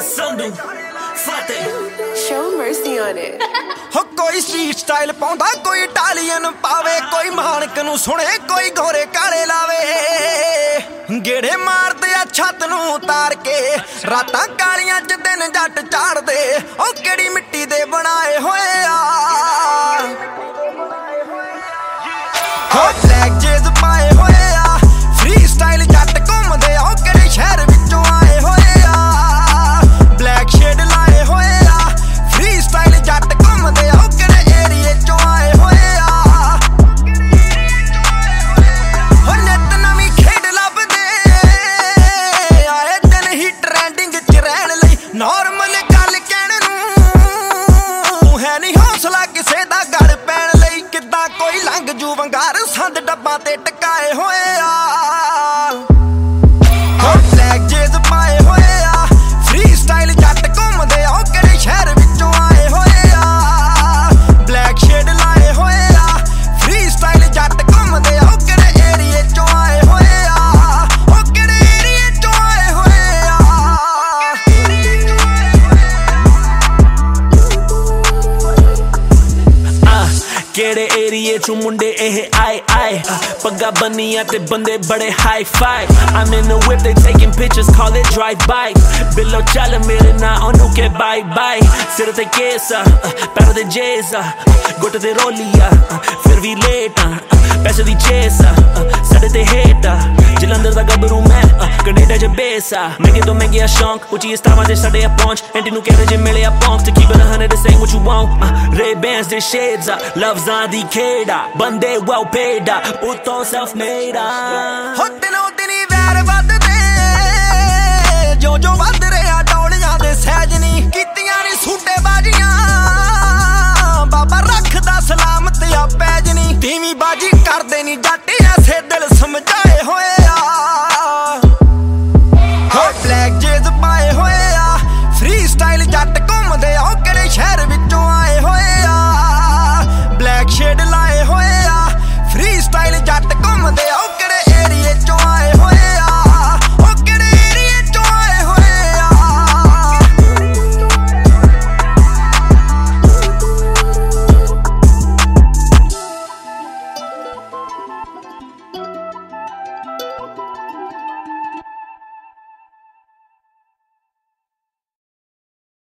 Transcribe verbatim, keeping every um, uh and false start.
Sandu, Fate. Show mercy on it. हो कोई street style पाउंदा कोई इटालियन पावे कोई मानक नू सुने कोई गोरे काले लावे गेड़े मारदे आ छत नू उतार के रातां कालियां च दिन जट चाड़दे ओ केड़ी मिट्टी दे बनाए होए आ हो ब्लैक जेज पाए होए आ फ्री स्टाइल जट घुमदे ओ केड़े शहर विचों आए होए आ ब्लैक शेड लाए होए आ फ्री स्टाइल जट घुमदे ओ केड़े एरिए चों आए होए आ हो नित नवीं खेड लभदे आए दिन ही ट्रेंडिंग च रहण लई नॉर्मल गल कहण नूं है नहीं हौसला किसे दा गल पैण लई किद्दां कोई लंघ जू वंगार संद डब्बां ते टकाए होए आ हो ब्लैक जेज पाए होए आ फ्री स्टाइल जट घुमदे ओ केड़े शहर विचों आए होए आ ब्लैक शेड लाए होए आ फ्री स्टाइल जट घुमदे ओ केड़े एरिए चों आए होए आ ओ केड़े एरिए चों आए होए आ केड़े एरिए चों मुंडे एह आए आए पग्गा बनिया ते बंदे बड़े hi fi I'm in the whip they taking pictures call it drive by बिल्लो चल मेरे ना ओनू के बाय बाय सिर ते केसा पैर ते जेसा गुट ते रोलिया फिर भी लेट पैसे दी चेसा साडे ते हेटा जलंधर दा गबरू मैं कनेडा च बेसा महंगे तो महंगे शौक उची स्टावां ते साडे आ पहुंच एंटी नू कहदे जे मिले आ पहुंच to keep it a hundred to say what you want uh, red bands they shades uh, loves on the keda bande well paid uh, utto self made uh. ਹੋ ਦਿਨੋਂ ਦਿਨੀ ਵੈਰ ਵੱਧਦੇ ਜੋ ਜੋ ਵੱਧ ਰਿਹਾ ਟੌਲੀਆਂ ਦੇ ਸਹਿਜ ਨਹੀਂ ਕੀਤੀਆਂ ਨੀ ਸੂਟੇ ਬਾਜੀਆਂ ਬਾਬਾ ਰੱਖਦਾ ਸਲਾਮਤ ਆ ਪੈਜ ਨਹੀਂ ਧੀਵੀਂ ਬਾਜੀ ਕਰਦੇ ਨੀ ਜੱਟ ਐਸੇ ਦਿਲ ਸਮਝਾਏ ਹੋਏ ਆ ਹੋ ਬਲੈਕ ਜੇਜ਼ ਪਾਏ ਹੋਏ ਆ ਫਰੀ ਸਟਾਈਲ ਜੱਟ ਘੁੰਮਦੇ ਆ ਕਿਹੜੇ ਸ਼ਹਿਰ ਵਿੱਚੋਂ ਆਏ ਹੋਏ ਆ ਬਲੈਕ ਸ਼ੇਡ ਲਾਏ ਹੋਏ ਆ ਫਰੀ ਸਟਾਈਲ ਜੱਟ ਘੁੰਮਦੇ ਆ ਕਿਹੜੇ ਏਰੀਏ ਚੋਂ ਆਏ